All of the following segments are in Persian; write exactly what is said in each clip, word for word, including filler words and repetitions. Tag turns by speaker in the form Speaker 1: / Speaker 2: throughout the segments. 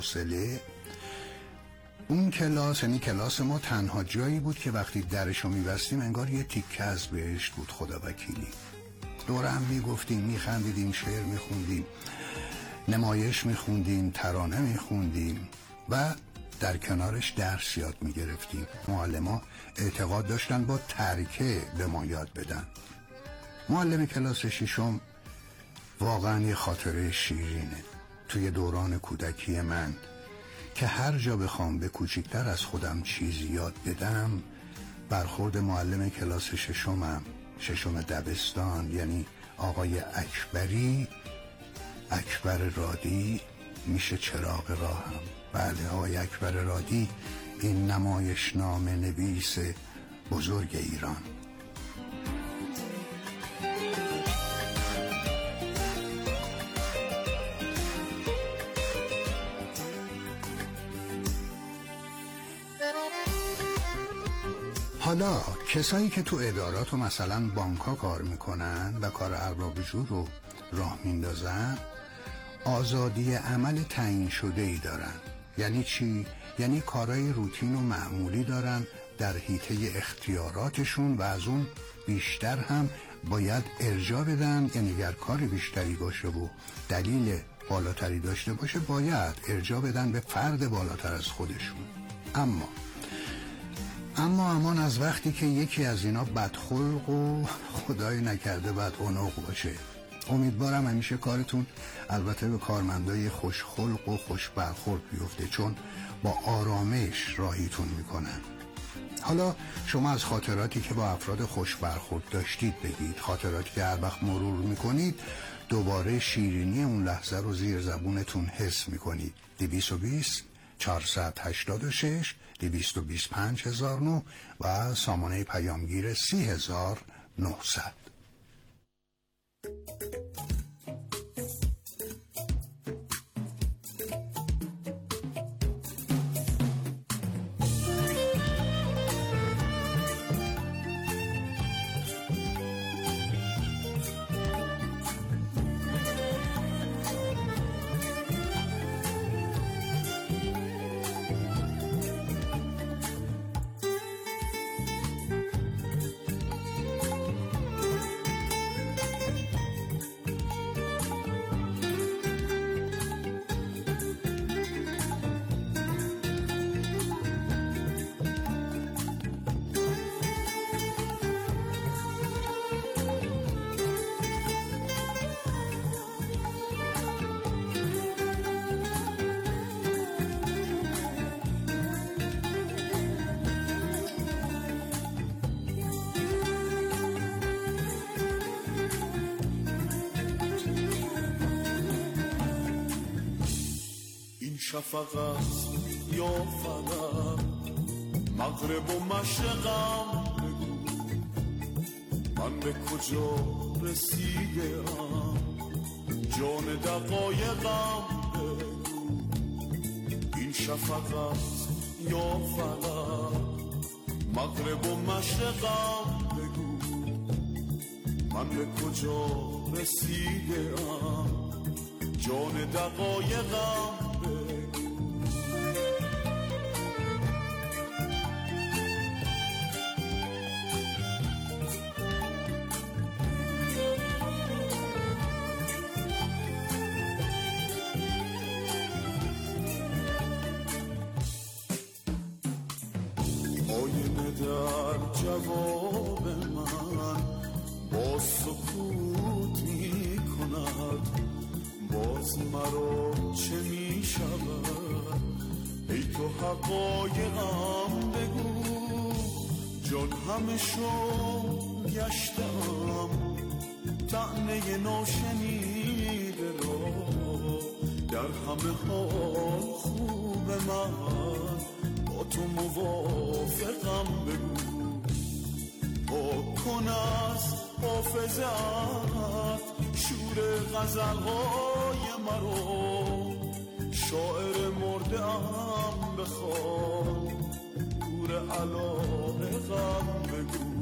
Speaker 1: حوصله. اون کلاس، یعنی کلاس ما، تنها جایی بود که وقتی درشو میبستیم انگار یه تیکه از بهشت بود. خدا وکیلی. دور هم میگفتیم، میخندیدیم، شعر میخوندیم، نمایش میخوندیم، ترانه میخوندیم و در کنارش درس یاد میگرفتیم. معلم‌ها اعتقاد داشتن با ترکه به ما یاد بدن. معلم کلاس ششم واقعا یه خاطره شیرینه. توی دوران کودکی من که هر جا بخوام به کوچکتر از خودم چیزی یاد بدم، برخورد معلم کلاس ششمم، ششم دبستان، یعنی آقای اکبری، اکبر رادی، میشه چراغ راهم. بله، آقای اکبر رادی، این نمایشنامه نویس بزرگ ایران. حالا کسایی که تو ادارات و مثلا بانک‌ها کار میکنن و کار ارباب جور رو راه میندازن، آزادی عمل تعیین شده ای دارن. یعنی چی؟ یعنی کارهای روتین و معمولی دارن در حیطه اختیاراتشون و از اون بیشتر هم باید ارجاع بدن. یعنی اگر کار بیشتری باشه و دلیل بالاتری داشته باشه، باید ارجاع بدن به فرد بالاتر از خودشون. اما اما امان از وقتی که یکی از اینا بدخلق و خدای نکرده بدعنق باشه. امیدوارم همیشه کارتون البته به کارمندای خوشخلق و خوش برخورد بیفته، چون با آرامش راهیتون میکنن. حالا شما از خاطراتی که با افراد خوش برخورد داشتید بگید. خاطراتی که هر وقت مرور میکنید دوباره شیرینی اون لحظه رو زیر زبونتون حس میکنید. دویست و بیست چهارصد و هشتاد و شش دویست و بیست و پنج هزار و نه و سامانه پیامگیر سی هزار و نهصد.
Speaker 2: شفقت یا فلک، مغرب و مشرقم بگو، من به کجا رسیدم، جان دقایقم بگو. این شفقت یا فلک، مغرب و مشرقم بگو، من به کجا رسیدم، جان دقایقم. آینه در جواب من با سکوت می کند، باز مرا چه می شود؟ ای تو حقایقم بگو، جان همه شو گشتم، طعنه ناشنیده را در همه حال خوب من با تو موافقم بگو. پاک کن از حافظت شور غزلهای مرا، شاعر مرده ام بخوان گور علاقم بگو.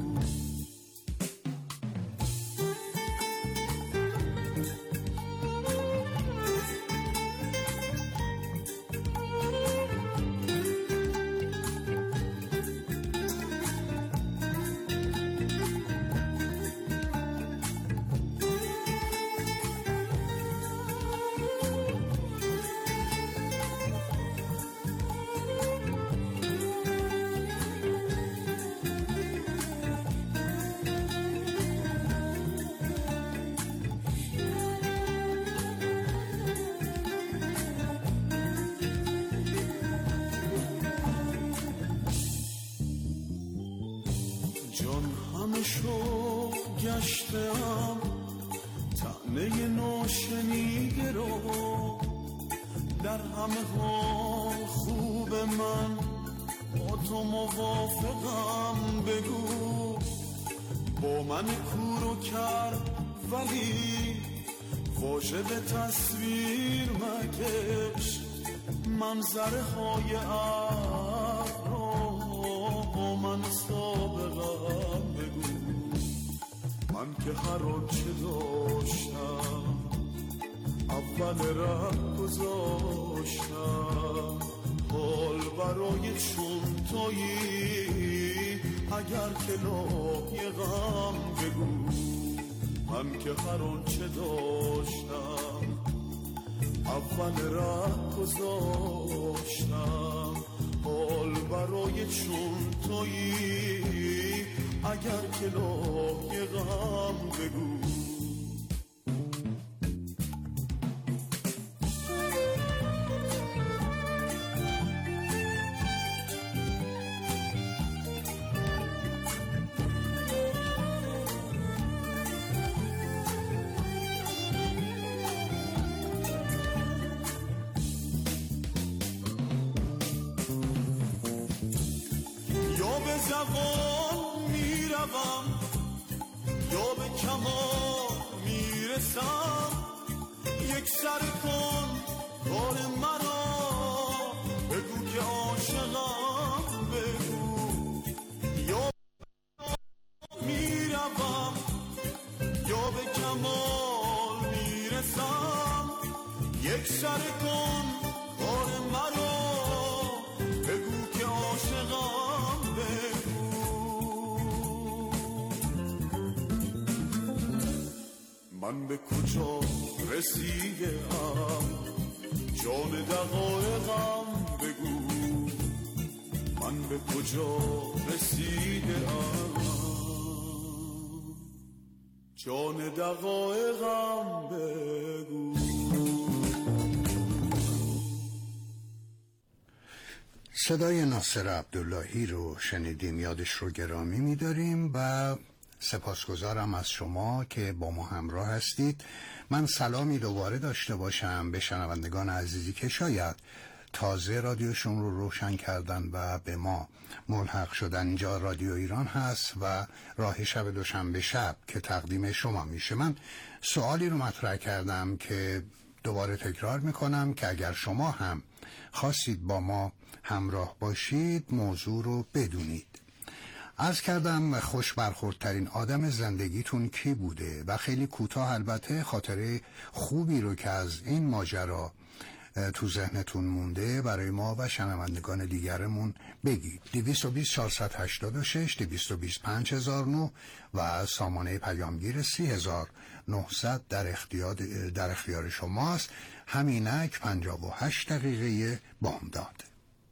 Speaker 2: عاشق گشتم، طعنه ناشنیده رو در همه حال خوب من با تو موافقم. بگو با من کورو کرد ولی واژه به تصویر مکش، منظره های عقل رو با من سابقم. بگو من که هر آنچه داشتم اول ره گذاشتم، حال برای چون تویی اگر که لایقم. بگو من که هر آنچه داشتم اول ره گذاشتم، حال برای چون تویی اگر که لایقم. بگو زبان میروم یا به کمال میرسم، یک سر کن کار مرا، بگو که عاشقم. بگو یا میروم یا به کمال میرسم، یک سر کن کار مرا، بگو که عاشقم. من به کجا رسیدم جان دقایقم. بگو من به کجا رسیدم جان دقایقم. بگو
Speaker 1: صدای ناصر عبداللهی رو شنیدیم، یادش رو گرامی می‌داریم و سپاسگزارم از شما که با ما همراه هستید. من سلامی دوباره داشته باشم به شنوندگان عزیزی که شاید تازه رادیوشون رو روشن کردن و به ما ملحق شدن. اینجا رادیو ایران هست و راه شب دوشنبه شب که تقدیم شما میشه. من سوالی رو مطرح کردم که دوباره تکرار میکنم که اگر شما هم خواستید با ما همراه باشید موضوع رو بدونید. عرض کردم خوش برخوردترین آدم زندگیتون کی بوده و خیلی کوتاه البته خاطره خوبی رو که از این ماجرا تو ذهنتون مونده برای ما و شنوندگان دیگرمون بگید. دویست و بیست چهارصد و هشتاد و شش دویست و بیست پنج هزار و نه و سامانه پیامگیر سی هزار و نهصد در اختیار در اختیار شماست. همینک پنجاه و هشت دقیقه بامداد.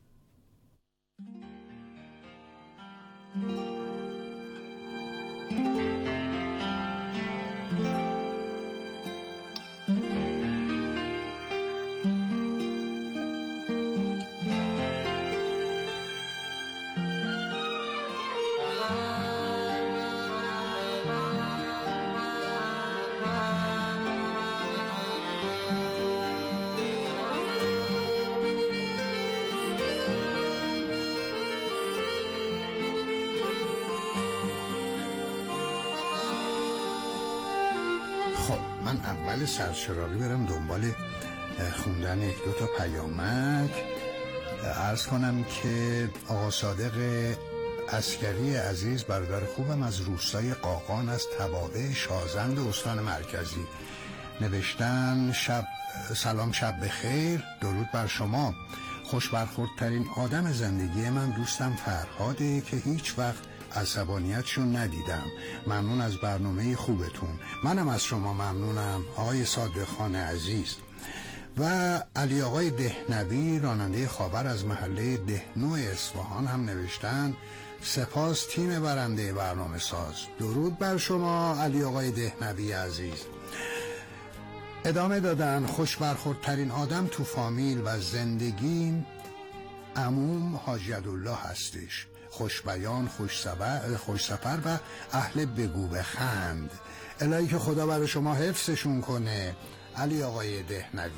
Speaker 1: من اول سرچراغی برم دنبال خوندن یک دو تا پیامک. عرض کنم که آقا صادق عسکری عزیز برادر خوبم از روستای قاقان از تباهه شازند استان مرکزی نوشتن شب سلام شب بخیر، درود بر شما. خوش برخوردترین آدم زندگی من دوستم فرهاده که هیچ وقت عصبانیتشون ندیدم. ممنون از برنامه خوبتون. منم از شما ممنونم آقای صادق خان عزیز. و علی آقای دهنوی راننده خاور از محله دهنو اصفهان هم نوشتن سپاس تیم برنده برنامه ساز. درود بر شما علی آقای دهنوی عزیز. ادامه دادن خوش برخوردترین آدم تو فامیل و زندگیم عموم حاجی عبدالله هستش. خوش بیان، خوش سفر، خوش سفر و اهل بگو بخند. الهی که خدا برای شما حفظشون کنه. علی آقای دهنوی.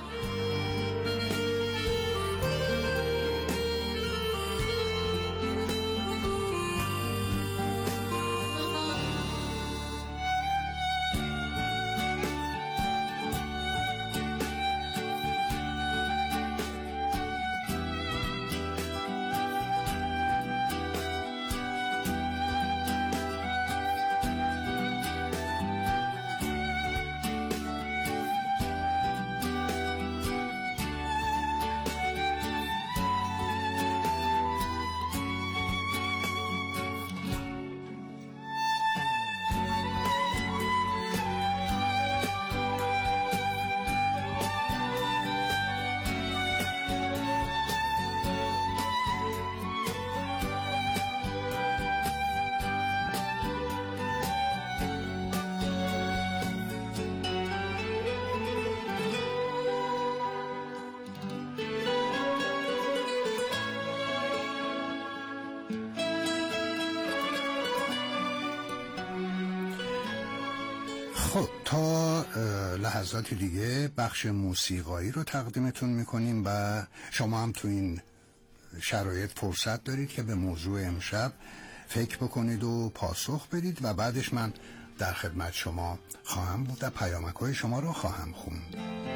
Speaker 1: خب تا لحظات دیگه بخش موسیقایی رو تقدیمتون میکنیم و شما هم تو این شرایط فرصت دارید که به موضوع امشب فکر بکنید و پاسخ بدید و بعدش من در خدمت شما خواهم بود و پیامک‌های شما رو خواهم خوند.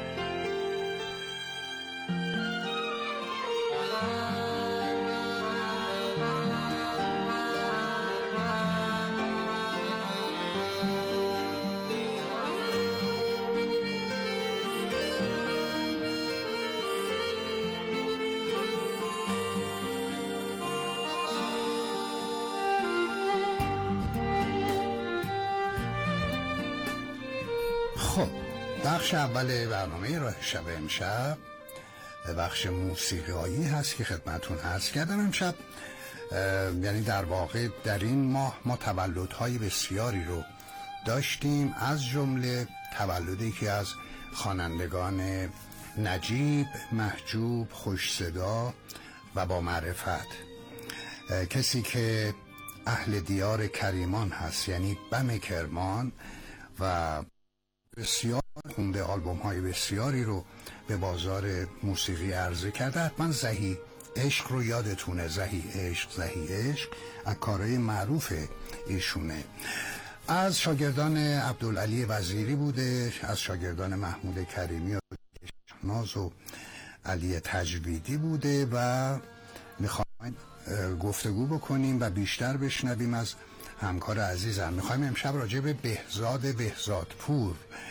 Speaker 1: خب بخش اول برنامه راه شب امشب بخش موسیقایی هست که خدمتون عرض کردم. امشب یعنی در واقع در این ماه ما تولدهای بسیاری رو داشتیم، از جمله تولدی که از خوانندگان نجیب، محجوب، خوش صدا و با معرفت، کسی که اهل دیار کریمان هست یعنی بم کرمان و بسیار خونده، آلبوم های بسیاری رو به بازار موسیقی عرضه کرده. حتما زهی عشق رو یادتونه، زهی عشق زهی عشق از کارهای معروف ایشونه. از شاگردان عبدالعلی وزیری بوده، از شاگردان محمود کریمی و ناز و علی تجویدی بوده و میخوایم گفتگو بکنیم و بیشتر بشنویم از همکار عزیزم. میخوایم امشب راجع به بهزاد بهزادپور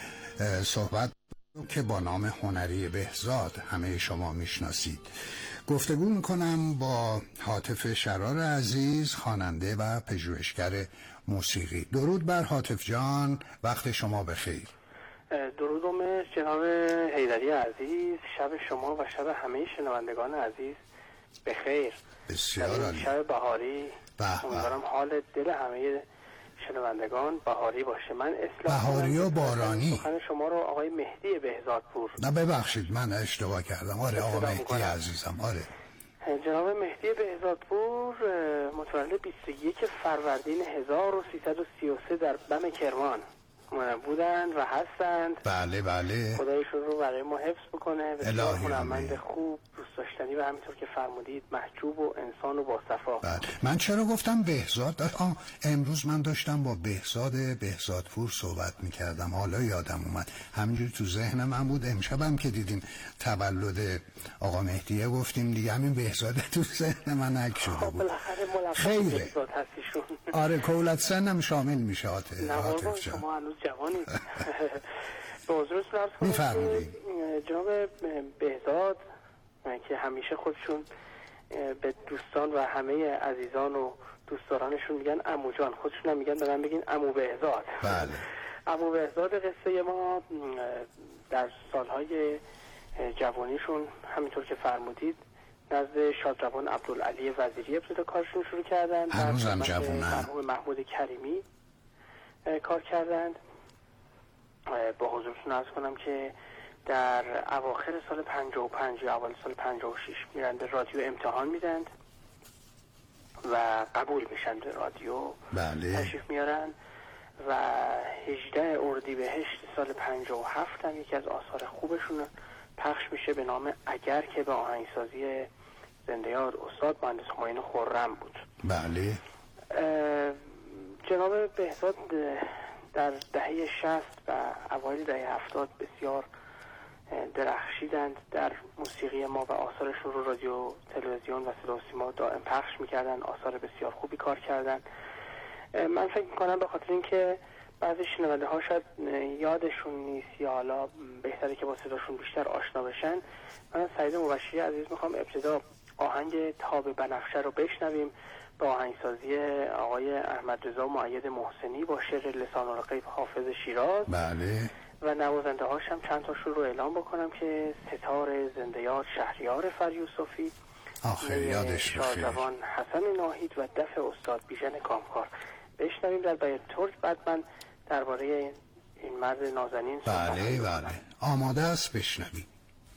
Speaker 1: صحبت که با نام هنری بهزاد همه شما میشناسید. گفتگو میکنم با هاتف شرار عزیز، خواننده و پژوهشگر موسیقی. درود بر هاتف جان، وقت شما بخیر.
Speaker 3: درودم جناب حیدری عزیز، شب شما و شب همه شنوندگان عزیز بخیر.
Speaker 1: بسیار عالی.
Speaker 3: شب بهاری، امیدوارم حال دل همه شنوندگان بهاری باشه. من اصلاح
Speaker 1: بهاری و بارانی.
Speaker 3: سخن شما رو آقای مهدی بهزادپور.
Speaker 1: نه ببخشید من اشتباه کردم. آره آقا مهدی عزیزم. آره
Speaker 3: جناب مهدی بهزادپور متولد بیست و یک فروردین هزار و سیصد و سی و سه در بم کرمان بودند و هستند.
Speaker 1: بله بله.
Speaker 3: خدایشون رو برای ما حفظ بکنه. بسیار هنرمند خوب، دوست داشتنی و همینطور که فرمودید محجوب و انسان و با صفا.
Speaker 1: بله. من چرا گفتم بهزاد؟ آه امروز من داشتم با بهزاد بهزادپور صحبت میکردم، حالا یادم اومد، همینجوری تو ذهن من بود. امشبم که دیدین تولد آقا مهدیه گفتیم دیگه، همین بهزاد تو ذهن من حک شده بود.
Speaker 3: بالاخره ملقب بهزاد هستیشون.
Speaker 1: آره کولت سنم شامل میشه. هاتف
Speaker 3: جان شما هنوز جوانید. به حضورتون عرض کنم
Speaker 1: میفرمایید
Speaker 3: جناب بهزاد که همیشه خودشون به دوستان و همه عزیزان و دوستدارانشون میگن عمو جان، خودشون هم میگن به من بگین عمو بهزاد.
Speaker 1: بله.
Speaker 3: عمو بهزاد قصه ما در سالهای جوانیشون همینطور که فرمودید نزد شادروان عبدالعلی وزیری ابتدا کارشون شروع کردن.
Speaker 1: هنوزم جوانن.
Speaker 3: مرحوم محمود کریمی کار کردند. با حضورتون عرض کنم که در اواخر سال پنجاه و پنج یا اول سال پنجاه و شش میرن به رادیو امتحان میدند و قبول میشن به رادیو.
Speaker 1: بله.
Speaker 3: تشریف میارن و هجده اردیبهشت سال پنجاه و هفت هم یکی از آثار خوبشون پخش میشه به نام اگر، که به آهنگسازی زنده یاد استاد مهندس معین خرم بود.
Speaker 1: بله.
Speaker 3: جناب بهزاد در دهه شصت و اوایل دهه هفتاد بسیار درخشیدند در موسیقی ما و آثارشون رو رادیو، تلویزیون و صدا و سیما دائم پخش میکردن. آثار بسیار خوبی کار کردن. من فکر میکنم به خاطر اینکه بعضی شنونده ها شاید یادشون نیست یا حالا بهتره که با صداشون بیشتر آشنا بشن، من سعید مبشری عزیز میخوام ابتدا آهنگ تاب بنفشه رو بشنویم با آهنگسازی آقای احمد رضا مؤید محسنی با شعر لسان الغیب حافظ شیراز.
Speaker 1: بله.
Speaker 3: و نوازنده هاش هم چند تاشون رو اعلام بکنم که ستار زنده یاد شهریار فریوسفی،
Speaker 1: آخر یادش بخیر،
Speaker 3: شاهزبان حسن ناهید و دف استاد بیژن کامکار. بشنویم در بیان ترک، بعد من درباره این مرد نازنین.
Speaker 1: بله بله آماده است، بشنویم.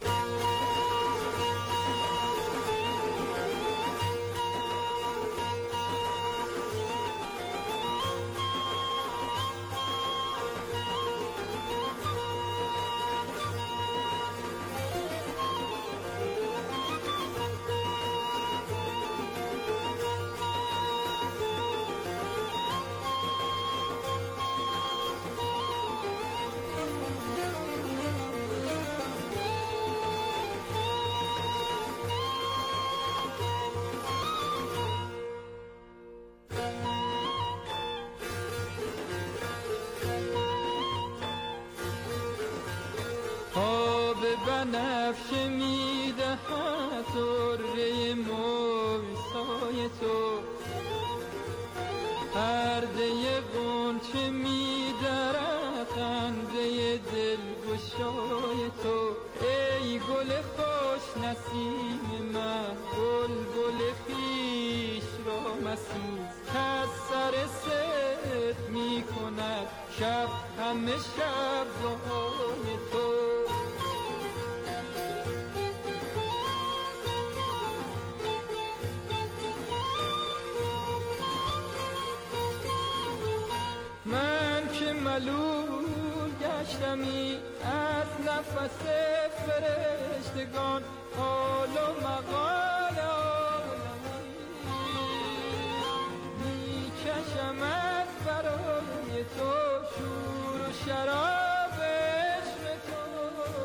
Speaker 4: بنفشه میدهد طره موسای تو، پرده غنچه میدرد خنده دلگشای تو. ای گل خوش نسیم من، گل گل خویش را مسوز، کز سر ست میکند شب همه شب دعای تو. معلول گشتمی از نفس فرشتگان، حال و مقال عالمی میکشمت برای تو، شور و شراب عشق تو.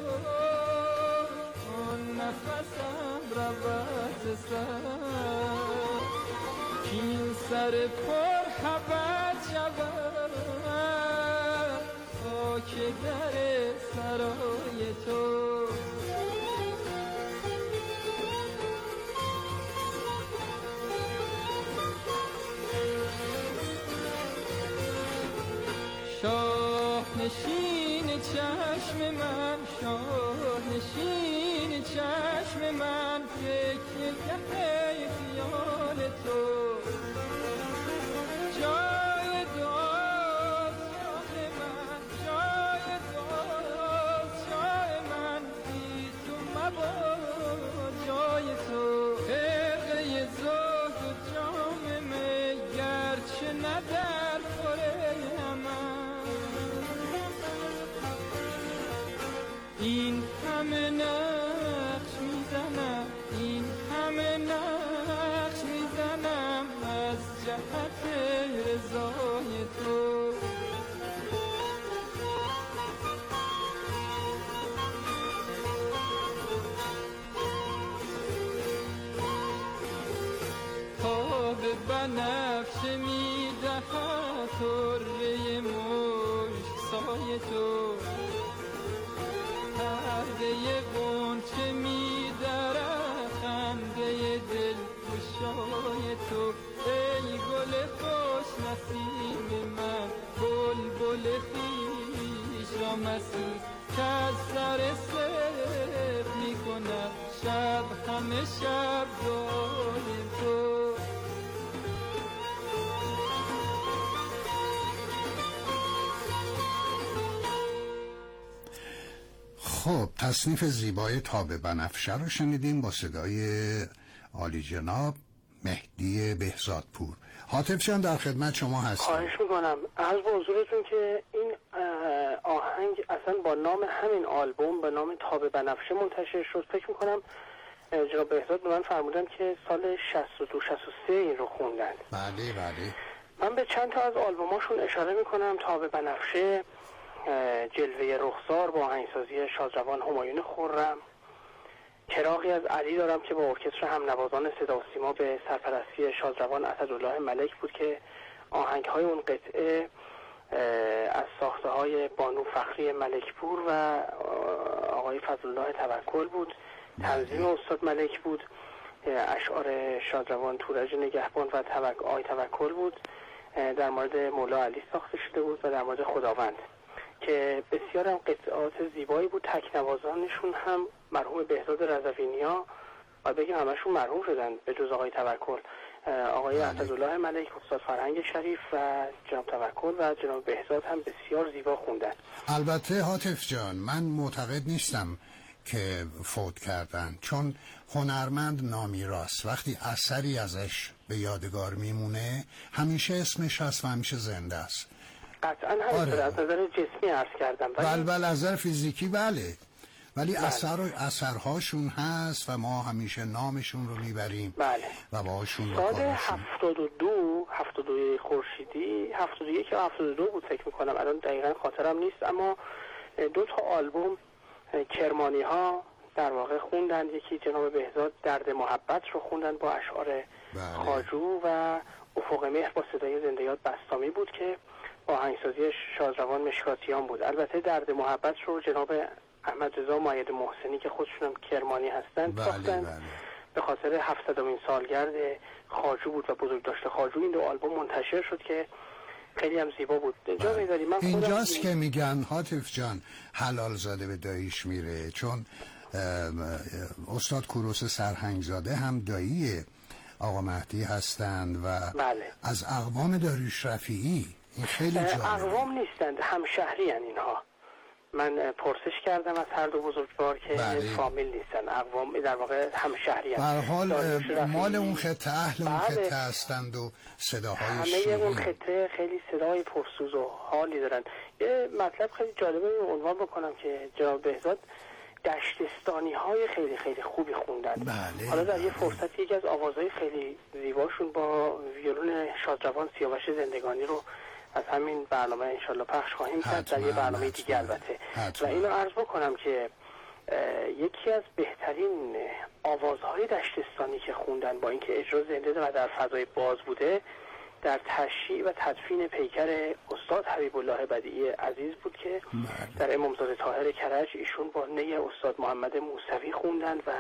Speaker 4: آن نفسم رود سر کین سر پر حبت شود که در سرای تو. شاه نشین چشم من، شاه نشین چشم من، فکر گه خیال تو. جای دعا جای من، جای دعا جای من، بی تو مباد جای تو. خرقه زهد و جام می گرچه نه در خوره من، این همه نقش میزنم، این همه نقش میزنم از جهت رضای تو. تا به بنفشه میدهد طره مشک سای تو، پرده غنچه میدرد خنده دلگشای تو. ای گل خوش نسیم من، گل گل خویش را مسوز، کز سر سر میکند شب همه شب دعای تو.
Speaker 1: خب تصنیف زیبای تاب بنفشه رو شنیدیم با صدای عالی جناب مهدی بهزادپور. حاطف جان در خدمت شما هستم.
Speaker 3: خواهش میکنم. عرض به حضورتون که این آهنگ اصلا با نام همین آلبوم به نام تاب بنفشه منتشر شد. فکر میکنم جناب بهزاد به من فرمودن که سال شصت و دو شصت و سه این رو خوندن.
Speaker 1: بله بله.
Speaker 3: من به چند تا از آلبوماشون اشاره میکنم. تاب بنفشه، جلوه رخسار با آهنگسازی شادروان همایون خرم، چراغی از علی دارم که با ارکستر همنوازان صدا و سیما به سرپرستی شادروان اسدالله ملک بود که آهنگ‌های اون قطعه از ساخته‌های بانو فخری ملکپور و آقای فضلالله توکل بود. تنظیم استاد ملک بود. اشعار شادروان تورج نگهبان و توک آی توکل بود. در مورد مولا علی ساخته شده بود و در مورد خداوند که بسیار هم قطعات زیبایی بود. تکنوازانشون هم مرحوم بهزاد رضوینیا و بگیم همشون مرحوم شدن به جز آقای توکل. آقای اسدالله ملک، استاد فرهنگ شریف و جناب توکل و جناب بهزاد هم بسیار زیبا خوندن.
Speaker 1: البته حاطف جان من معتقد نیستم که فوت کردن، چون هنرمند نامیراست. وقتی اثری ازش به یادگار میمونه همیشه اسمش هست و همیشه زنده است.
Speaker 3: قطعا همینطور.
Speaker 1: آره.
Speaker 3: از نظر جسمی عرض کردم
Speaker 1: بله بله، از نظر فیزیکی بله، ولی بله. اثر و اثرهاشون هست و ما همیشه نامشون رو میبریم.
Speaker 3: بله.
Speaker 1: و باهاشون
Speaker 3: سال هفتاد و دو هفتاد و دو خورشیدی هفتاد و یک یا هفتاد و دو بود فکر میکنم، الان دقیقا خاطرم نیست، اما دو تا آلبوم کرمانی ها در واقع خوندن. یکی جناب بهزاد درد محبت رو خوندن با اشعار
Speaker 1: بله.
Speaker 3: خواجو و افق مهر با صدای زنده‌یاد بستامی بود که با آهنگسازی شادروان مشکاتیان بود. البته درد محبت رو جناب احمد رضا مؤید محسنی که خودشون هم کرمانی هستن ساختن. بله بله. به خاطر هفتصدمین سالگرد خواجو بود و بزرگداشت خواجو این دو آلبوم منتشر شد که خیلی هم زیبا بود. اینجا می‌داری من
Speaker 1: اینجاست که میگن حاطف جان حلال زاده به داییش میره، چون استاد کوروش سرهنگزاده هم دایی آقا مهدی هستند و
Speaker 3: بله.
Speaker 1: از اقوام داریوش رفیعی. این خیلی جالبه.
Speaker 3: اقوام نیستند، همشهری ان اینها. من پرسش کردم از هر دو بزرگوار که بله. فامیل نیستن، اقوام در واقع همشهری ان.
Speaker 1: به هر حال مال اون خطه، اهل اون بله. خطه هستند و صداهای شیرین.
Speaker 3: همه اون خطه خیلی صدای پرسوز و حالی دارن. یه مطلب خیلی جالبه عنوان بکنم که جناب بهزاد دشتستانی های خیلی خیلی خوبی خوندن.
Speaker 1: بله.
Speaker 3: حالا در یه فرصت یکی از آوازهای خیلی زیباشون با ویولون شادروان سیاوش زندگانی رو از همین برنامه انشالله پخش خواهیم کرد در یه برنامه دیگه البته. و اینو عرض بکنم که یکی از بهترین آوازهای دشتستانی که خوندن با اینکه اجرا زنده و در فضای باز بوده در تشییع و تدفین پیکر استاد حبیب الله بدیعی عزیز بود که در امامزاده طاهر کرج ایشون با نی استاد محمد موسوی خوندن و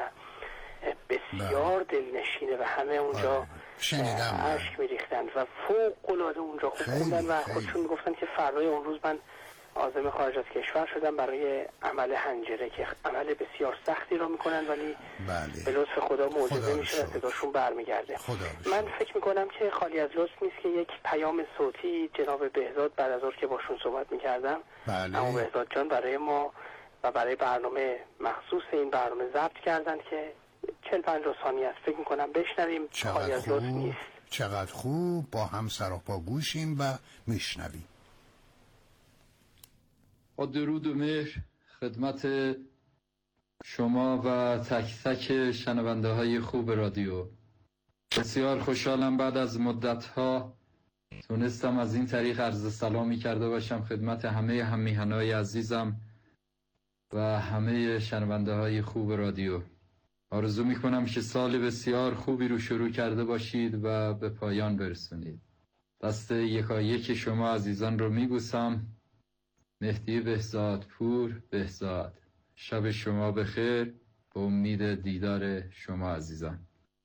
Speaker 3: بسیار دلنشینه و همه اونجا اشک میریختن و فوق العاده اونجا خوندن و خودشون گفتن که فردای اون روز من عازم خارج از کشور شدم برای عمل حنجره که عمل بسیار سختی رو میکنن ولی بله. به لطف خدا معجزه میشه و صداشون برمیگرده. من فکر میکنم که خالی از لطف نیست که یک پیام صوتی جناب بهزاد بعد از اون که باشون صحبت میکردم بله. اما بهزاد جان برای ما و برای برنامه مخصوص این برنامه ضبط کردن که چهل پنجاه ثانیه است فکر میکنم بشنویم. خالی از لطف نیست.
Speaker 1: چقدر خوب، با هم سر و پا گوشیم و میشنویم.
Speaker 5: با درود و مهر خدمت شما و تک تک شنونده های خوب رادیو. بسیار خوشحالم بعد از مدت ها تونستم از این طریق عرض سلامی کرده باشم خدمت همه هممیهنای عزیزم و همه شنونده های خوب رادیو. آرزو میکنم که سال بسیار خوبی رو شروع کرده باشید و به پایان برسونید. دست یکایک شما عزیزان رو میبوسم. مهدی بهزادپور بهزاد. شب شما بخیر، به امید دیدار شما عزیزان.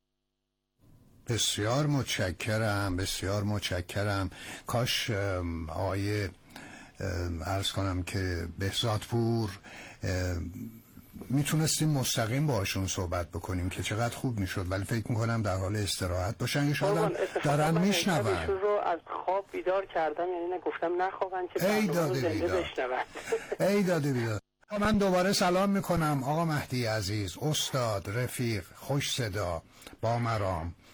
Speaker 1: بسیار متشکرم، بسیار متشکرم. کاش آقای عرض کنم که بهزادپور میتونستیم مستقیم باشون صحبت بکنیم که چقدر خوب میشد، ولی فکر میکنم در حال استراحت باشن یا شاید دارن میشنون.
Speaker 3: ایشون رو از خواب بیدار کردم، یعنی نگفتم نخوابن که برنامه رو زنده بشنون.
Speaker 1: ای داده بیدار. من دوباره سلام میکنم آقا مهدی عزیز، استاد، رفیق، خوش صدا، با مرام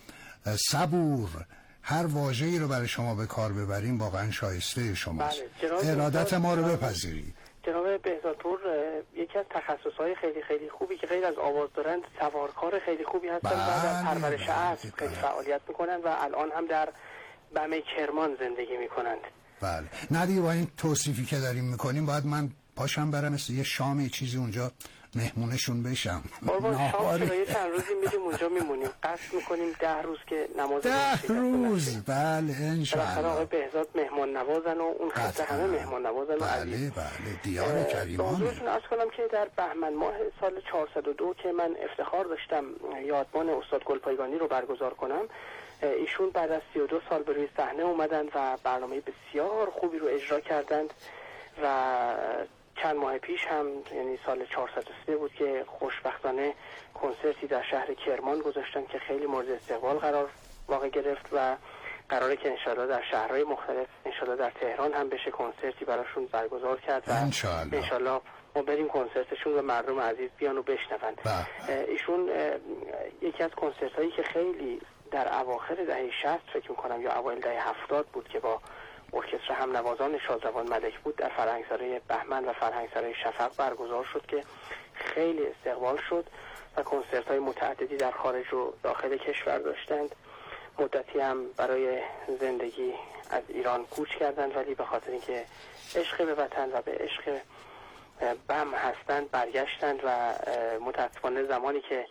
Speaker 1: صبور، هر واژه‌ای رو برای شما به کار ببریم واقعا شایسته شماست.
Speaker 3: بله.
Speaker 1: ارادت ما رو بپذیرید.
Speaker 3: جناب بهزادپور یکی از تخصصهای خیلی خیلی خوبی که غیر از آواز دارن، سوارکار خیلی خوبی هستن و در پرورش اسب خیلی فعالیت میکنن و الان هم در بم کرمان زندگی میکنند.
Speaker 1: بله. نه دیگه با این توصیفی که داریم میکنیم باید من پاشم برم مثل یه شام چیزی اونجا مهمونشون بشم.
Speaker 3: بابا شام چرا یه چند روزی میریم اونجا میمونیم، قصد میکنیم ده روز که نماز
Speaker 1: ده روز. بله انشاءالله.
Speaker 3: آقای بهزاد مهمان نوازن و اون خسته همه مهمان نوازن.
Speaker 1: بله بله دیار کریمان.
Speaker 3: حضورتون عرض کنم که در بهمن ماه سال چهارصد و دو که من افتخار داشتم یادمان استاد گلپایگانی رو برگزار کنم، ایشون بعد از سی و دو سال به روی صحنه اومدن و برنامه بسیار خوبی رو اجرا کردند و چند ماه پیش هم یعنی سال چهارصد و سه بود که خوشبختانه کنسرتی در شهر کرمان گذاشتن که خیلی مورد استقبال قرار واقع گرفت و قراره که انشالله در شهرهای مختلف، انشالله در تهران هم بشه کنسرتی براشون برگزار کرد و انشالله, انشالله ما بریم کنسرتشون و مردم عزیز بیان و بشنون. ایشون یکی از کنسرت هایی که خیلی در اواخر دهه شصت فکر میکنم یا اوایل دهه هفتاد بود که با ارکستر هم نوازان شادروان ملک بود در فرهنگسرای بهمن و فرهنگسرای شفق برگزار شد که خیلی استقبال شد و کنسرت های متعددی در خارج و داخل کشور داشتند. مدتی هم برای زندگی از ایران کوچ کردند ولی به خاطر اینکه عشق به وطن و به عشق بم هستند برگشتند و متاسفانه زمانی که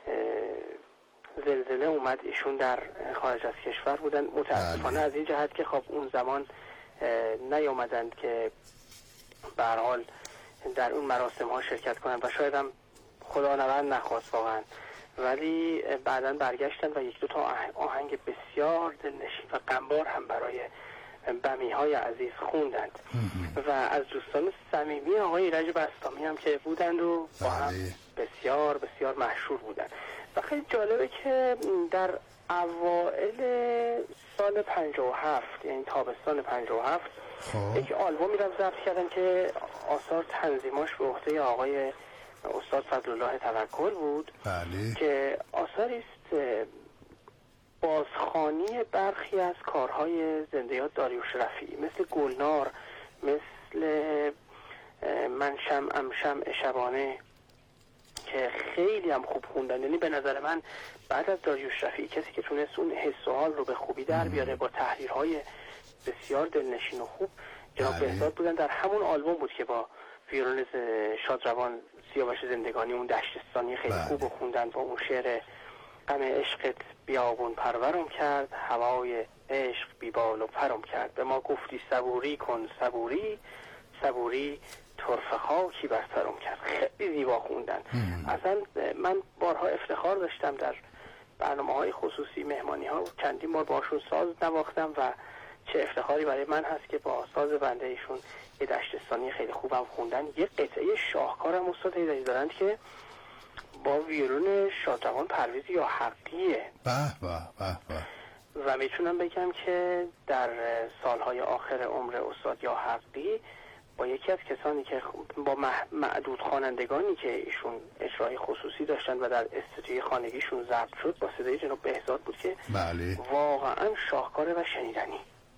Speaker 3: زلزله اومد ایشون در خارج از کشور بودن. متاسفانه از این جهت که خب اون زمان نیامدند که به هر حال در اون مراسم ها شرکت کنند و شاید هم خدا نورد نخواست واقعا، ولی بعداً برگشتن و یک دو تا آهنگ بسیار دلنشین و غمبار هم برای بمی های عزیز خوندند و از دوستان صمیمی آقای ایرج بسطامی هم که بودند و با هم بسیار بسیار مشهور بودند. و خیلی جالبه که در اوائل سال پنجاه و هفت یعنی تابستان پنجاه و هفت یک آلبومی را ضبط کردن که آثار تنظیماش به عهده آقای استاد فضلالله توکل بود. بله. که آثاری است بازخوانی برخی از کارهای زنده یاد داریوش رفیعی مثل گلنار، مثل من شمعم شمع شبانه که خیلی هم خوب خوندن. یعنی به نظر من بعد از داریوش رفیعی کسی که تونست اون حس و حال رو به خوبی در بیاره با تحریرهای بسیار دلنشین و خوب جناب بهزاد بودن. در همون آلبوم بود که با ویولن شادروان سیاوش زندگانی اون دشتستانی خیلی بله. خوب خوندن با اون شعر غم عشقت بیابون پرورم کرد، هوای عشق بیبال و پرم کرد، به ما گفتی صبوری کن صبوری صبوری طرف خاکی بر سرم کرد. خیلی زیبا خوندن. اصلا من بارها افتخار داشتم در برنامه های خصوصی مهمانی ها چندین بار باشون ساز نواختم و چه افتخاری برای من هست که با ساز بنده ایشون یه دشتستانی خیلی خوبم خوندن. یه قطعه شاهکارم استاد هیدری دارند که با ویولون شادروان پرویز یا حقیه.
Speaker 1: به به به به.
Speaker 3: و میتونم بگم که در سالهای آخر عمر استاد یا حقی با یکی از کسانی که با معدود خوانندگانی که ایشون اجرای خصوصی داشتن و در استودیوی خانگیشون ضبط شد با صدای جناب بهزاد بود که
Speaker 1: بله.
Speaker 3: واقعا شاهکاره و شنیدنی.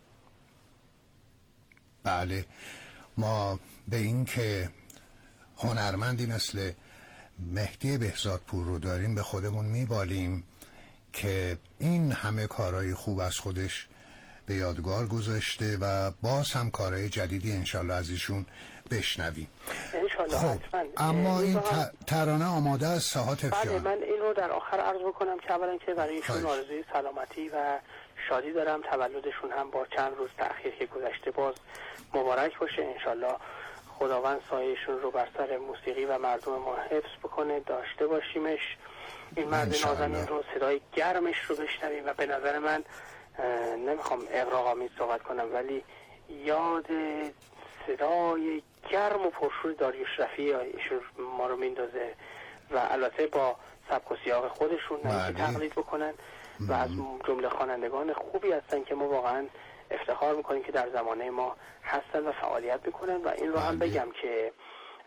Speaker 1: بله. ما به این که هنرمندی مثل مهدی بهزادپور رو داریم به خودمون میبالیم که این همه کارهای خوب از خودش به یادگار گذاشته و باز هم کارهای جدیدی انشالله از ایشون بشنویم.
Speaker 3: انشالله
Speaker 1: خب
Speaker 3: حتما.
Speaker 1: اما این ترانه آماده از ساحات افشان.
Speaker 3: بله من این رو در آخر عرض بکنم که اولا که برای ایشون آرزوی سلامتی و شادی دارم. تولدشون هم با چند روز تأخیر که گذشته باز مبارک باشه. انشالله خداوند سایه‌شون رو بر سر موسیقی و مردم ما حفظ بکنه، داشته باشیمش. این مرد نازنین رو صدای گرمش رو بشنویم و به نظر من نمیخوام اغراق‌آمیز صحبت کنم ولی یاد صدای گرم و پرشور داریوش رفیعی ایشون ما رو میندازه و البته با سبک و سیاق خودشون نه تقلید بکنن و از جمله خوانندگان خوبی هستن که ما واقعا افتخار میکنیم که در زمانه ما هستن و فعالیت میکنن. و این رو هم بگم که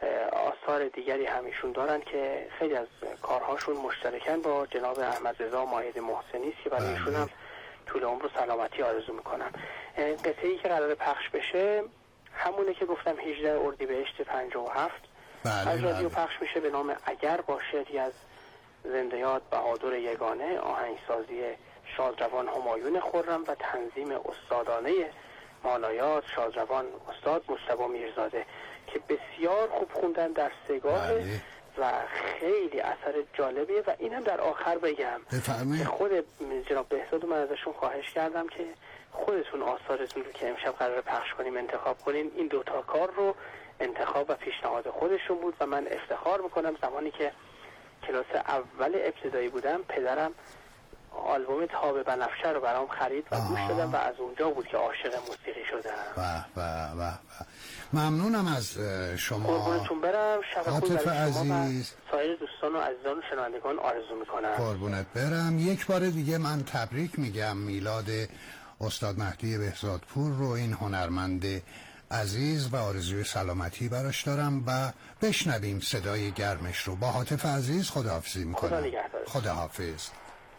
Speaker 3: آثار دیگری همیشون دارن که خیلی از کارهاشون مشترکن با جناب احمد رضا مایدی محسنی است که برای ایشون هم طول عمر و سلامتی آرزو میکنم. قطعه‌ای که قرار پخش بشه همونه که گفتم هجده اردیبهشت پنجاه و هفت از رادیو پخش میشه به نام اگر، با شعری از زنده یاد بهادر یگانه، آهنگسازی شادروان همایون خرم و تنظیم استادانه مانایات شادروان استاد مصطفی میرزاده که بسیار خوب خوندن در سگاه و خیلی اثر جالبیه. و اینم در آخر بگم که خود جناب بهزاد من ازشون خواهش کردم که خودتون آثارتون رو که امشب قرار پخش کنیم انتخاب کنین. این دوتا کار رو انتخاب و پیشنهاد خودشون بود و من افتخار میکنم زمانی که کلاس اول ابتدایی بودم پدرم آلبوم تاب بنفشه رو برام خرید و گوش دادم و از اونجا بود که عاشق موسیقی شدم.
Speaker 1: و و و ممنونم از شما.
Speaker 3: قربونتون برم. شب خوب برای شما و سایر دوستان و عزیزان و شنوندگان آرزو میکنم.
Speaker 1: قربونت برم. یک بار دیگه من تبریک میگم میلاد استاد مهدی بهزادپور رو، این هنرمند عزیز، و آرزوی سلامتی براش دارم و بشنویم صدای گرمش رو با هاتف عزیز. خداحافظی میکنم.
Speaker 3: خدا نگهدار.
Speaker 1: خداحافظ.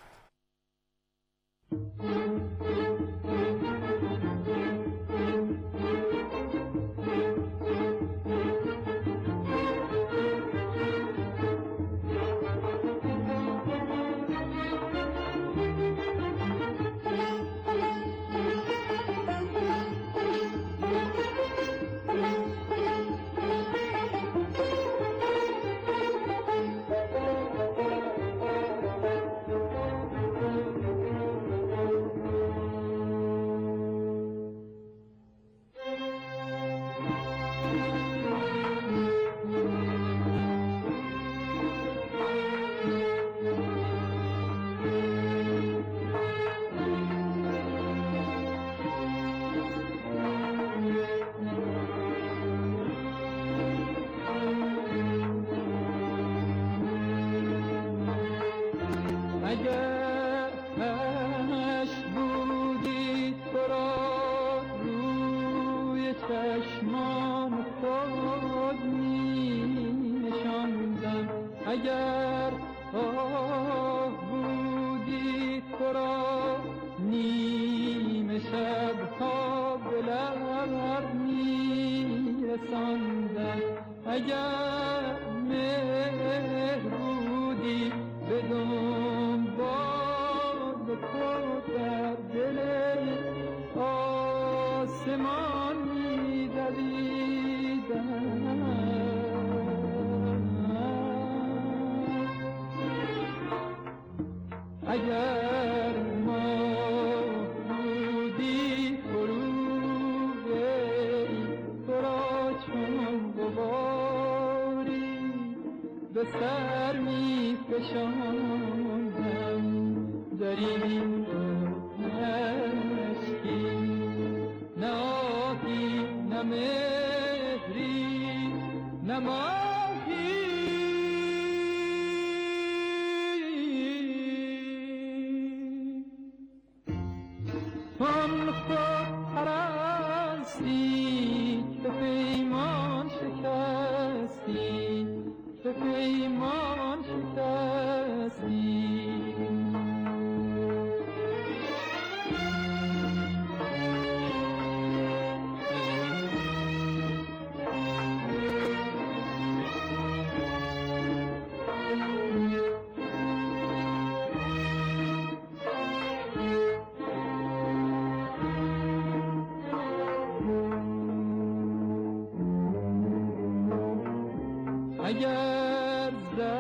Speaker 4: اگر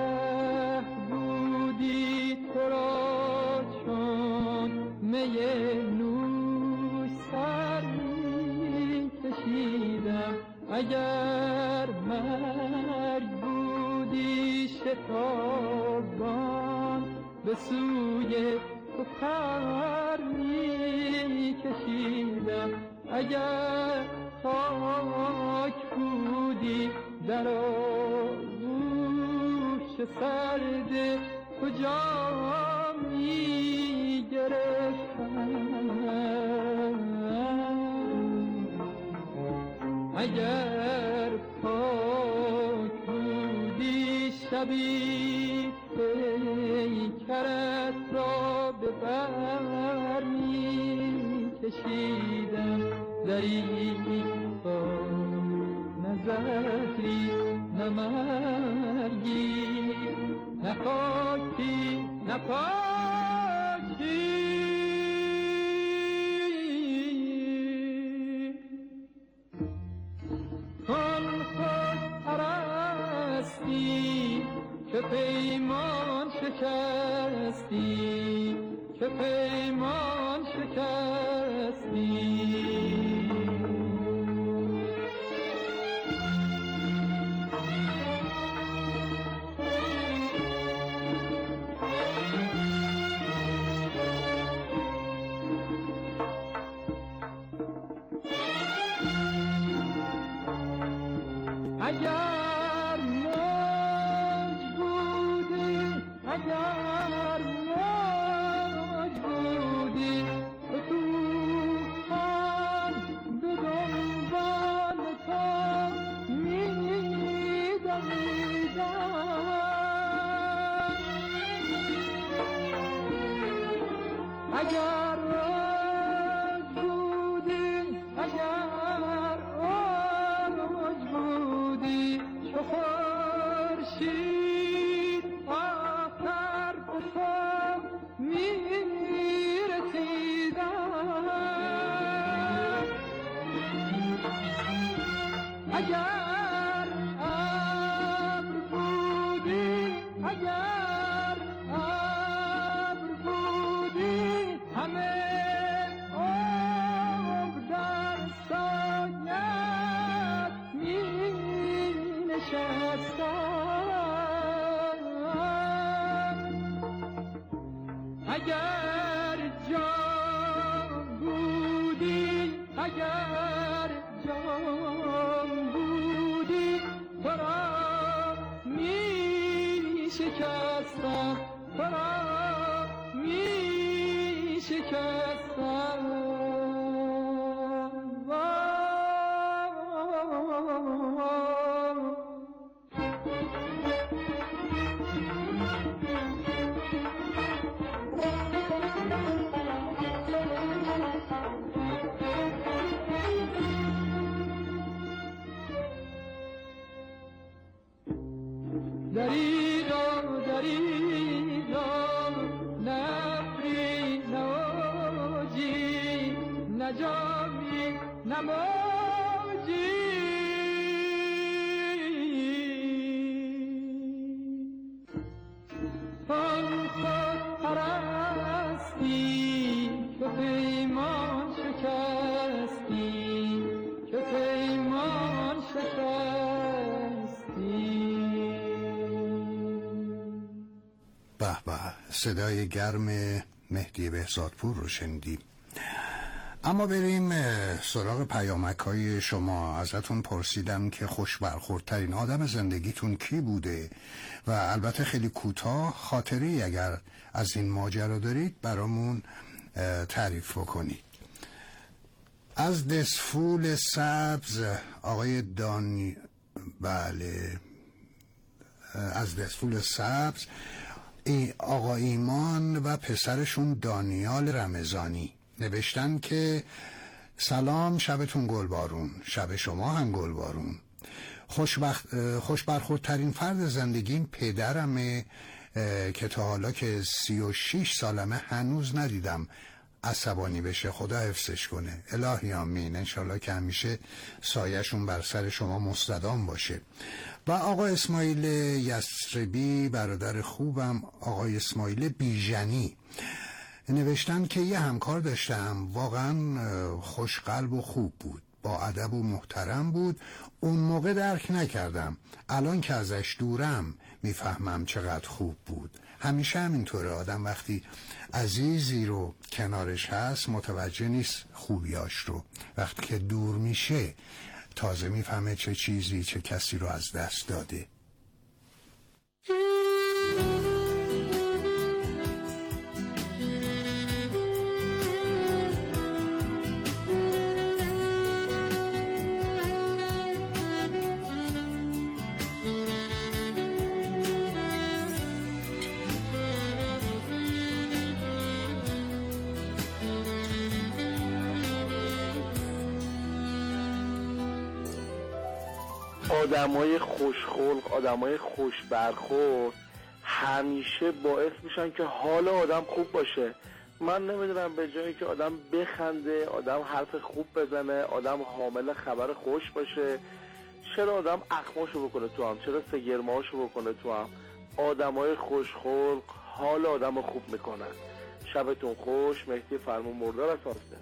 Speaker 4: زهر بودی تو را چون می نوش سر می کشیدم، اگر مرگ بودی شتابان به سوی تو پر می کشیدم، اگر خاک بودی در آغوش سرد کجا می گرفتم، اگر خاک شبی پیکرت را به بر می کشیدم، دریغا نه زهری نه مرگی، نه خاکی نه پاکی. کن خود پرستی که پیمان شکستی، که پیمان شکستی. اگر موج بودی، اگر موج بودی، تو توفان به دنبال تو می‌دویدم. اگر موج بودی، اگر موج بودی، چو خورشید آخر به تو می‌رسیدم. اگر ابر بودی، اگر ابر بودی، همه عمر در سایه‌ات می‌نشستم. اگر جان بودی، اگر جان بودی، تو را می‌شکستم، تو را می‌شکستم. دریغا دریغا نفری نوجی، نجامی نموجی. آن خود پرستی که پیمان شکستی، که پیمان شکستی.
Speaker 1: به به، صدای گرم مهدی بهزادپور رو شنیدیم. اما بریم سراغ پیامک های شما. ازتون پرسیدم که خوش برخوردترین آدم زندگیتون کی بوده و البته خیلی کوتاه خاطری اگر از این ماجرا دارید برامون تعریف بکنید. از دسفول سبز آقای دانی بله از دسفول سبز آقا ایمان و پسرشون دانیال رمضانی نوشتن که سلام، شبتون گلبارون، شب شما هم گلبارون. خوشبخت خوش برخوردترین فرد زندگیم پدرمه که تا حالا که سی و شیش سالمه هنوز ندیدم عصبانی بشه. خدا حفظش کنه. الهی آمین. انشالله که همیشه سایه‌شون بر سر شما مستدام باشه. و آقا اسماعیل یسربی برادر خوبم، آقای اسماعیل بیژنی نوشتن که یه همکار داشتم، واقعا خوشقلب و خوب بود، با ادب و محترم بود. اون موقع درک نکردم، الان که ازش دورم میفهمم چقدر خوب بود. همیشه همینطوره، آدم وقتی عزیزی رو کنارش هست متوجه نیست خوبیاش رو، وقتی که دور میشه تازه میفهمه چه چیزی چه کسی رو از دست داده.
Speaker 6: آدمای خوشخلق، آدمای خوش برخورد همیشه باعث میشن که حال آدم خوب باشه. من نمیدونم به جایی که آدم بخنده، آدم حرف خوب بزنه، آدم حامل خبر خوش باشه، چرا آدم اخماشو بکنه تو هم، چرا سگرماشو بکنه تو هم. آدمای خوشخلق حال آدم خوب میکنن. شبتون خوش. مهدی فرمون مردار از هاستن.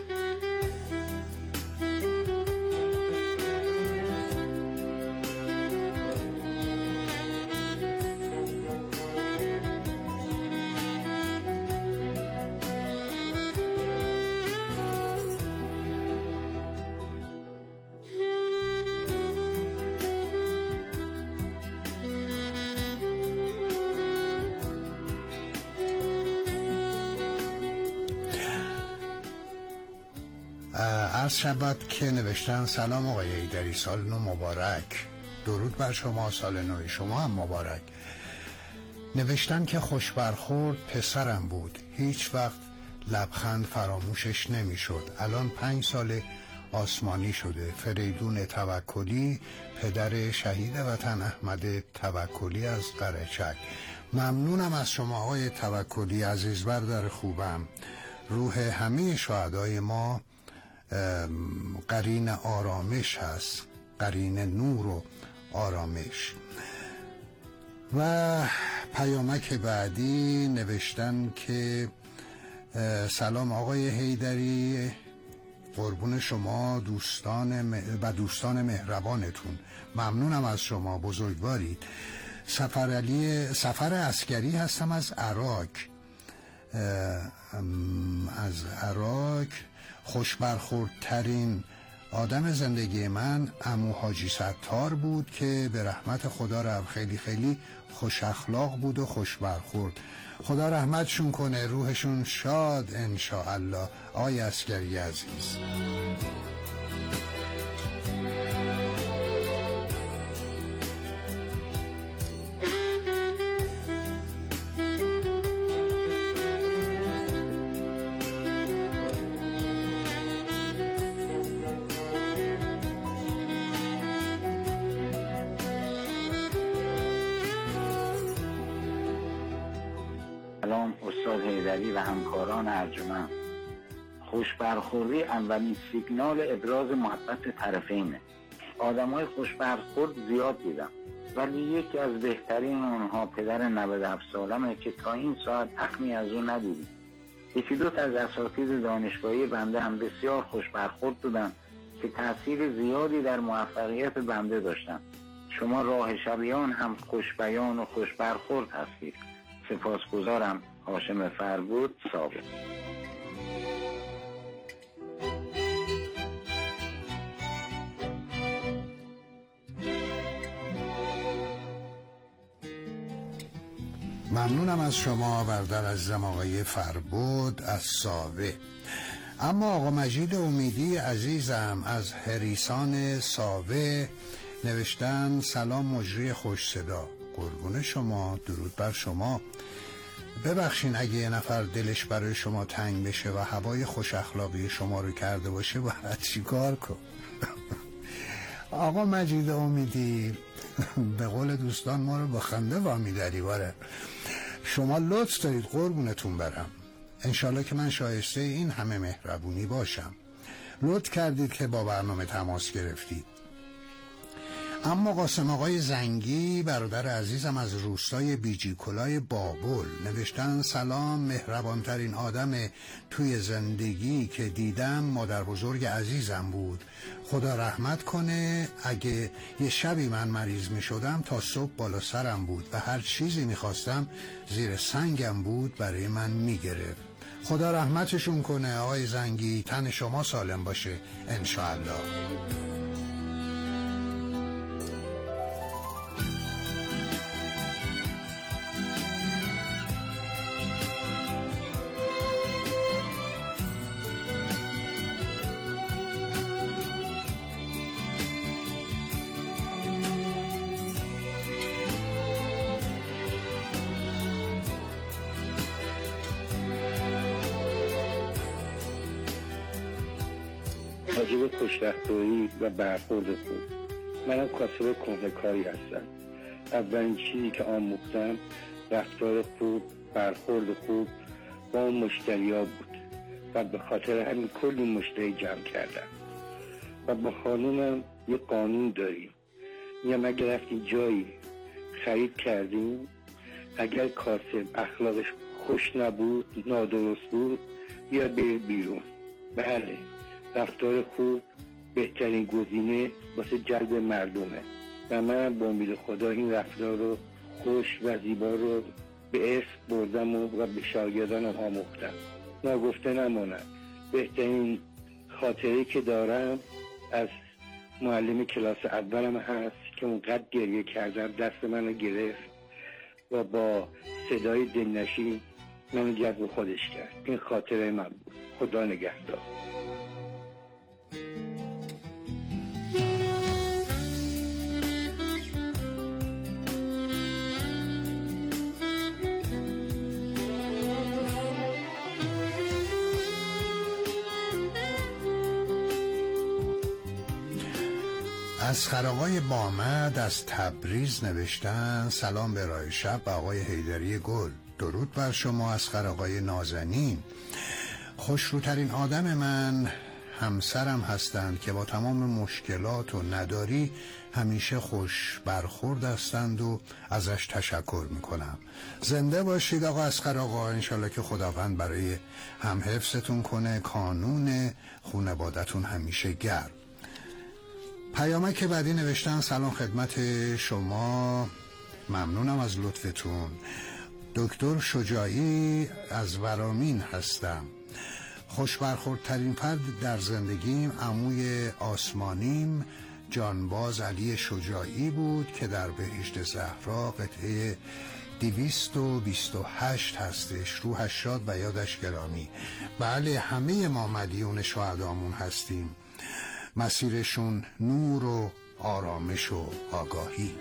Speaker 1: عرض شود که نوشتن سلام آقای حیدری، سال نو مبارک. درود بر شما، سال نو شما هم مبارک. نوشتن که خوش برخورد پسرم بود، هیچ وقت لبخند فراموشش نمیشد. الان پنج سال آسمانی شده. فریدون توکلی، پدر شهید وطن احمد توکلی از قرچک. ممنونم از شما آقای توکلی عزیز، برادر خوبم. روح همه شهدای ما قرین آرامش هست، قرین نور و آرامش. و پیامک بعدی نوشتن که سلام آقای حیدری، قربون شما دوستان و دوستان مهربانتون. ممنونم از شما، بزرگوارید. سفر علی سفر عسکری هستم از عراق. از عراق. خوش برخوردترین آدم زندگی من عمو حاجی ستار بود که به رحمت خدا رب خیلی خیلی خوش اخلاق بود و خوش برخورد. خدا رحمتشون کنه، روحشون شاد انشاءالله. آقای عسکری عزیز.
Speaker 7: سلام استاد حیدری و همکاران ارجمند. خوش برخوردی اولین سیگنال ابراز محبت طرفینه. آدمای خوش برخورد زیاد دیدم، ولی یکی از بهترین اونها پدر نود و هفت سالمه که تا این ساعت اخمی از اون ندیدیم. یکی دو تا از اساتید دانشگاهی بنده هم بسیار خوش برخورد بودن که تأثیر زیادی در موفقیت بنده داشتن. شما راه شبیان هم خوش بیان و خوش برخورد هستید. سپاسگزارم. هاشم فربود، ثابت.
Speaker 1: ممنونم از شما برادر عزیزم آقای فربود از ساوه. اما آقا مجید امیدی عزیزم از هریسان ساوه نوشتن سلام مجری خوش صدا. قربون شما، درود بر شما. ببخشین اگه یه نفر دلش برای شما تنگ بشه و هوای خوش اخلاقی شما رو کرده باشه، باید چی کار کن؟ آقا مجید امیدی به قول دوستان ما رو با خنده وامی داری. باره شما لطف دارید، قربونتون برم. انشالله که من شایسته این همه مهربونی باشم. لطف کردید که با برنامه تماس گرفتید. اما قاسم آقای زنگی برادر عزیزم از روستای بیجی کلای بابل نوشتن سلام، مهربانترین آدم توی زندگی که دیدم مادر بزرگ عزیزم بود. خدا رحمت کنه. اگه یه شبی من مریض می شدم تا صبح بالا سرم بود و هر چیزی می خواستم زیر سنگم بود برای من می گرفت. خدا رحمتشون کنه آقای زنگی، تن شما سالم باشه انشاءالله.
Speaker 7: راجب خوش‌رفتاری و برخورد خوب.
Speaker 8: منم کاسب کهنه‌کاری هستم. اولین چیزی که آموختم رفتار خوب، برخورد خوب با اون مشتری‌ها بود و به خاطر همین کلی مشتری جمع کردم. و با خانومم یه قانون داریم، میگم اگر رفتیم جایی خرید کردیم، اگر کاسب اخلاقش خوش نبود، نادرست بود، بیاد بره بیرون. بله، رفتار خوب بهترین گزینه واسه جلب مردمه و منم با امید خدا این رفتار رو خوش و زیبا رو به ارث بردم و به شاگردانم آموختم. ناگفته نماند، بهترین خاطری که دارم از معلم کلاس اولم هست که اونقدر گریه کردم، دست منو گرفت و با صدای دلنشین منو جذب خودش کرد. این خاطره من بود. خدا نگهدار.
Speaker 1: اسخر آقای بامد از تبریز نوشتن سلام به رای شب و آقای حیدری گل. درود بر شما اسخر آقای نازنین. خوشروترین آدم من همسرم هستند که با تمام مشکلات و نداری همیشه خوش برخورد هستند و ازش تشکر میکنم. زنده باشید آقا اسخر آقا، انشالله که خداوند برای هم حفظتون کنه، کانون خانوادتون همیشه گرم. پیامک بعدی نوشتن سلام خدمت شما، ممنونم از لطفتون. دکتر شجاعی از ورامین هستم. خوشبرخوردترین فرد در زندگیم عموی آسمانیم جانباز علی شجاعی بود که در بهشت زهرا قطعه دویست و بیست و هشت هستش. روحش شاد و یادش گرامی. بله، همه ما مدیون شهدامون هستیم، مسیرشون نور و آرامش و آگاهی.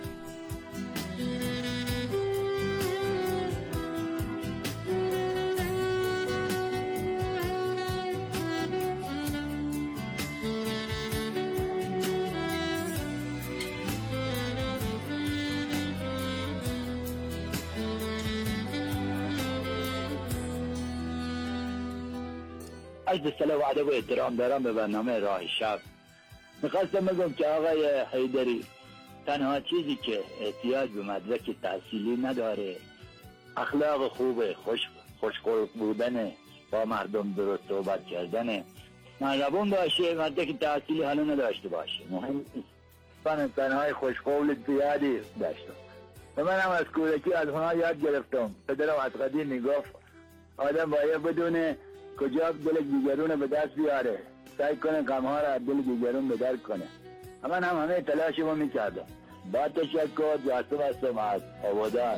Speaker 9: عرض سلام و ادب و احترام دارم به برنامه راه شب. میخواستم بگم که آقای حیدری تنها چیزی که احتیاج به مدرک تحصیلی نداره اخلاق خوبه، خوش خوشخلق بودن، با مردم درست صحبت کردن، مهربون باشه. مدرک تحصیلی حالا نداشته باشه مهم نیست، من تنهای خوشقول زیادی داشتم و من هم از کودکی از اونها یاد گرفتم. پدرم از قدیم میگفت آدم باید بدونه کجا دل دیگرون به دست بیاره، سعی کنه غمها را از دل دیگرون به در کنه. من هم همه تلاشمو میکردم. با تشکر، جاسم هستم از آبادان.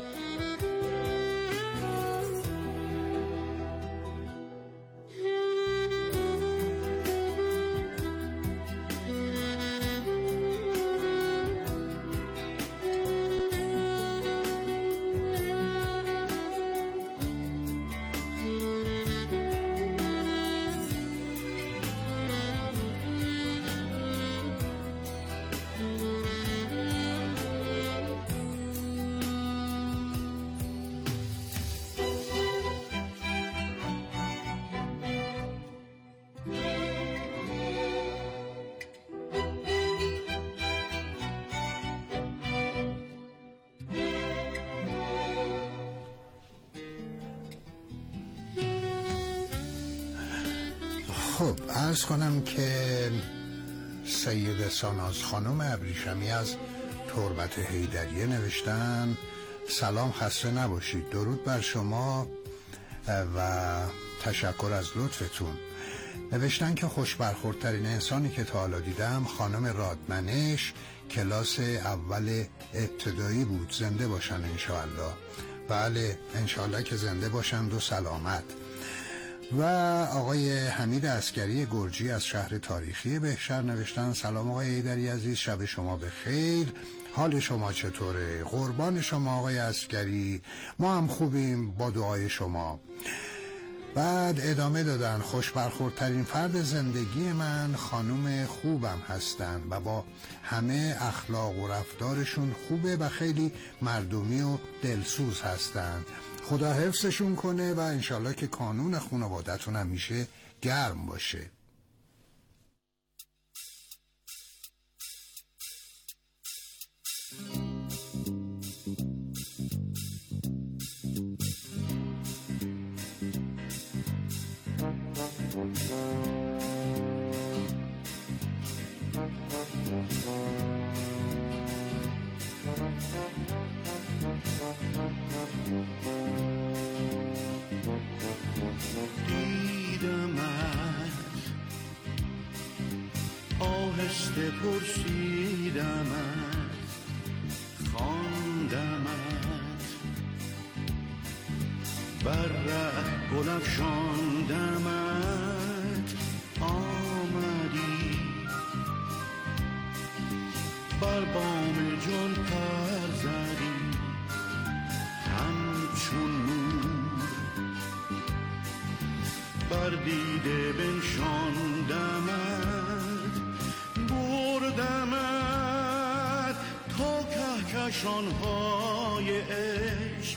Speaker 1: خب عرض کنم که سید ساناز خانم ابریشمی از تربت حیدریه نوشتن سلام، خسته نباشید، درود بر شما و تشکر از لطفتون. نوشتن که خوش برخوردترین انسانی که تا حالا دیدم خانم رادمنش کلاس اول ابتدایی بود. زنده باشن انشاءالله. بله انشاءالله که زنده باشند و سلامت. و آقای حمید عسکری گرجی از شهر تاریخی بهشهر نوشتن سلام آقای حیدری عزیز، شب شما بخیر، حال شما چطوره؟ قربان شما آقای عسکری، ما هم خوبیم با دعای شما. بعد ادامه دادن خوش برخوردترین فرد زندگی من خانم خوبم هستن و با همه اخلاق و رفتارشون خوبه و خیلی مردمی و دلسوز هستن. خدا حفظشون کنه و انشالله که کانون خانوادتون همیشه گرم باشه.
Speaker 2: آهسته پرسیدمت، خواندمت، بر ره گل افشاندمت، آمدی بر بام جان پر زدی همچون نور، بر دیده بنشاندمت، بردمت تا کهکشان‌های عشق،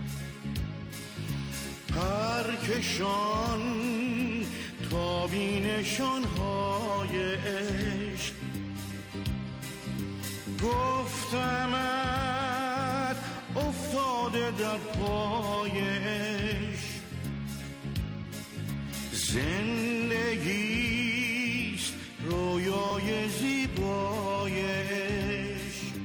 Speaker 2: پرکشان تا بینشان‌های عشق، گفتمت افتاده در پای عشق، زندگیست رویای زیبای عشق.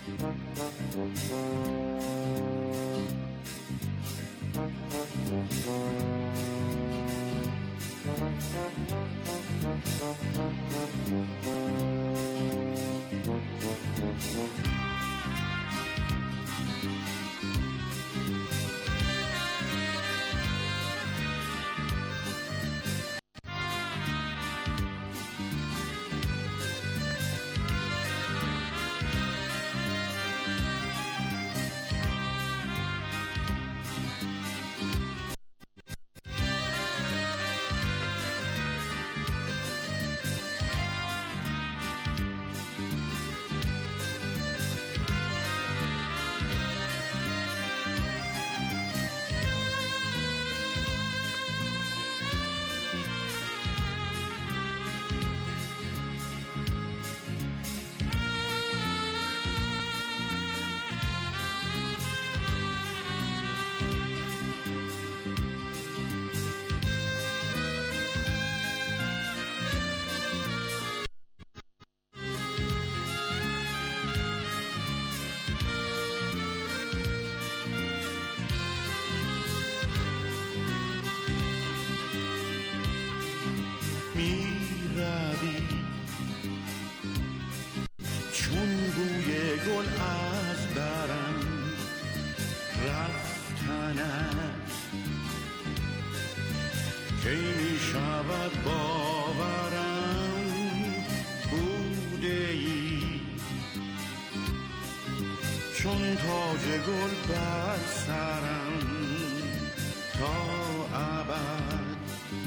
Speaker 2: چون تاج گل بر سرم تا ابد،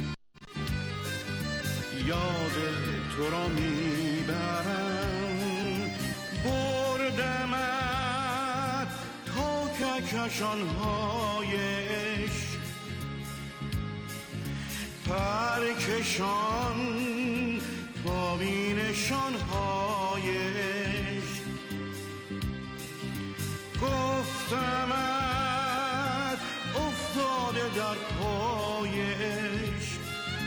Speaker 2: یاد تو را میبرم، بردمت تا کهکشان‌های عشق، پرکشان تا بینشان‌های عشق، گفتمت افتاده در پای عشق،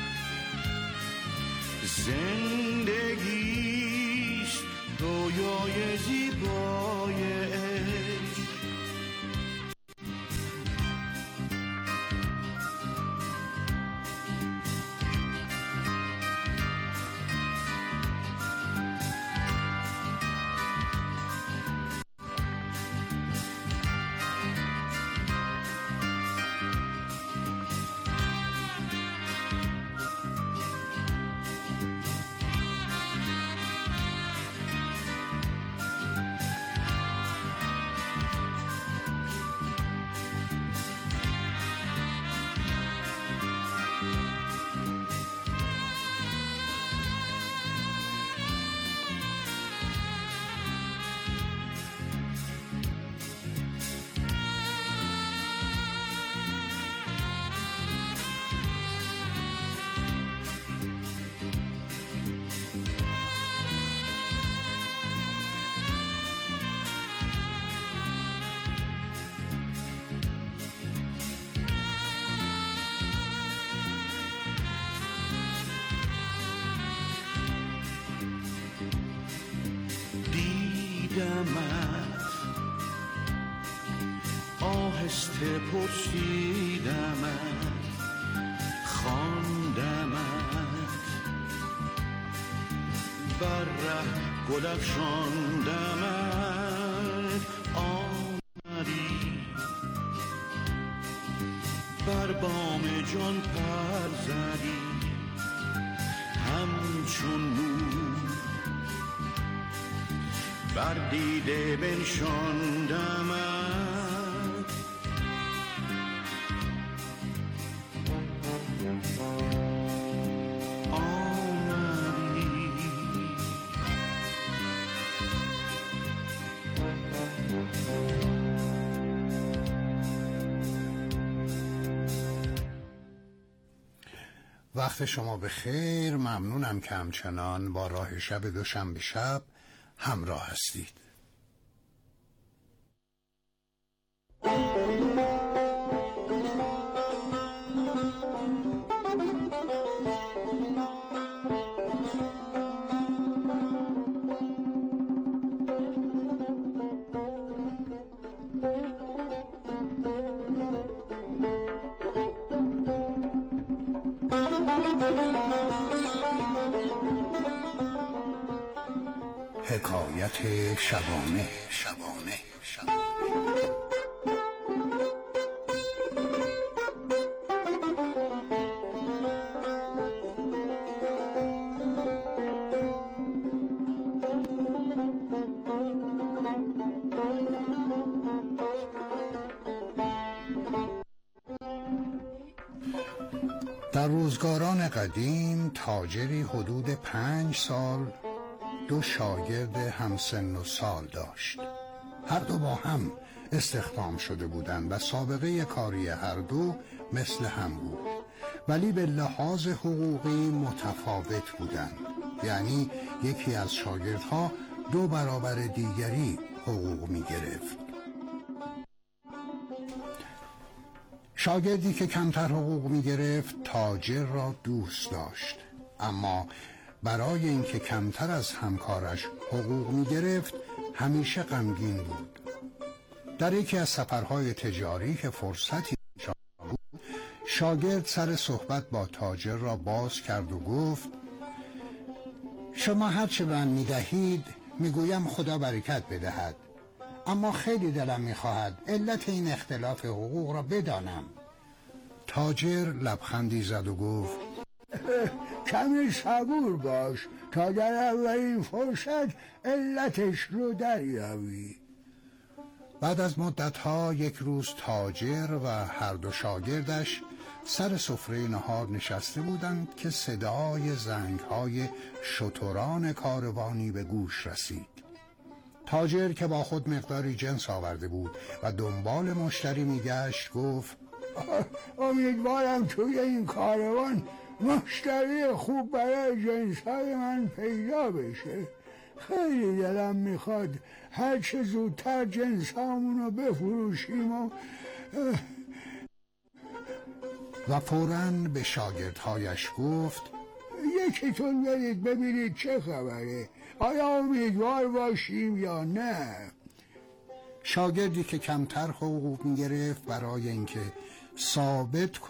Speaker 2: زندگیست رویای زیبای عشق. دیدمت، آهسته پرسیدمت، خواندمت، بر ره گل افشاندمت، آمدی بر بام جان پر زدی، همچون نور بر دیده بنشاندمت. آمدی
Speaker 1: وقت شما به خیر. ممنونم که همچنان با راه شب دوشنبه شب همراه هستید. حکایت شبانه شبانه شبانه در روزگاران قدیم تاجری حدود پنج سال دو شاگرد همسن و سال داشت. هر دو با هم استخدام شده بودند و سابقه کاری هر دو مثل هم بود، ولی به لحاظ حقوقی متفاوت بودند. یعنی یکی از شاگردها دو برابر دیگری حقوق می گرفت. شاگردی که کمتر حقوق می گرفت تاجر را دوست داشت، اما برای اینکه کمتر از همکارش حقوق می گرفت همیشه غمگین بود. در یکی از سفرهای تجاری که فرصتی بود، شاگرد سر صحبت با تاجر را باز کرد و گفت: شما هر چه من می دهید می گویم خدا برکت بدهد، اما خیلی دلم می خواهد علت این اختلاف حقوق را بدانم. تاجر لبخندی زد و گفت:
Speaker 10: کمی صبور باش تا در اولین فرصت علتش رو دریابی.
Speaker 1: بعد از مدتها یک روز تاجر و هر دو شاگردش سر سفره نهار نشسته بودند که صدای زنگ‌های شتران کاروانی به گوش رسید. تاجر که با خود مقداری جنس آورده بود و دنبال مشتری میگشت گفت:
Speaker 10: امیدوارم توی این کاروان مشتری خوب برای جنسای من پیدا بشه. خیلی دلم میخواد هر چه زودتر جنسامونو بفروشیم و
Speaker 1: و فوراً به شاگردهایش گفت:
Speaker 10: یکیتون برید ببینید چه خبره، آیا امیدوار باشیم یا نه.
Speaker 1: شاگردی که کمتر حقوق میگرفت برای اینکه ثابت